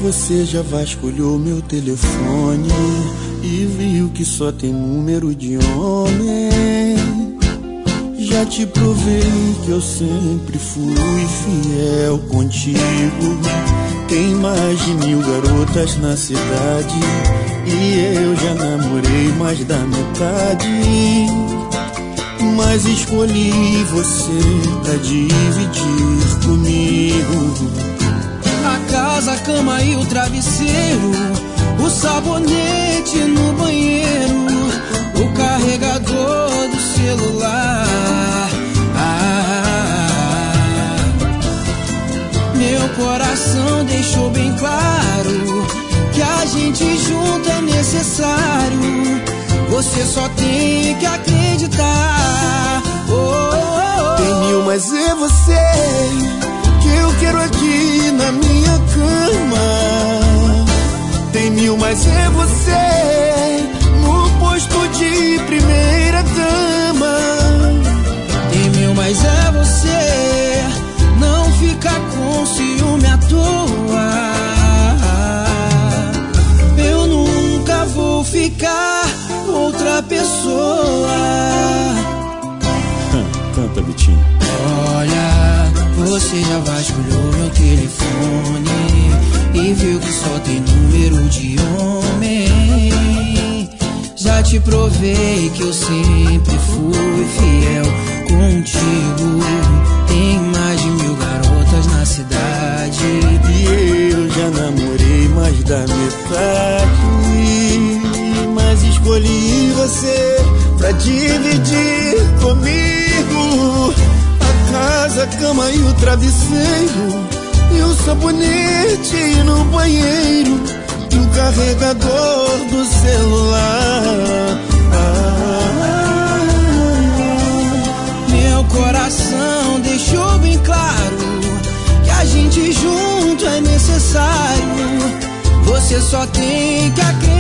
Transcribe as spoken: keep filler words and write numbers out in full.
você já vasculhou meu telefone e viu que só tem número de homem. Já te provei que eu sempre fui fiel contigo. Tem mais de mil garotas na cidade e eu já namorei mais da metade. Mas escolhi você pra dividir comigo a casa, a cama e o travesseiro, o sabonete no banheiro, o carregador do celular. Ah, meu coração deixou bem claro que a gente junto é necessário. Você só tem que acreditar. Oh, oh, oh. Tem mil, mas é você que eu quero aqui na minha cama. Tem mil, mas é você no posto de primeira dama. Tem mil, mas é você, não fica com ciúme à toa. Eu nunca vou ficar outra pessoa. Canta, Vitinho. Olha, você já vasculhou meu telefone e viu que só tem número de homem. Já te provei que eu sempre fui fiel contigo. Tem mais de mil garotas na cidade e eu já namorei mais da metade. Mas escolhi você pra dividir comigo a casa, a cama e o travesseiro, e o sabonete no banheiro, e o carregador do celular. Ah, meu coração deixou bem claro que a gente junto é necessário. Você só tem que acreditar.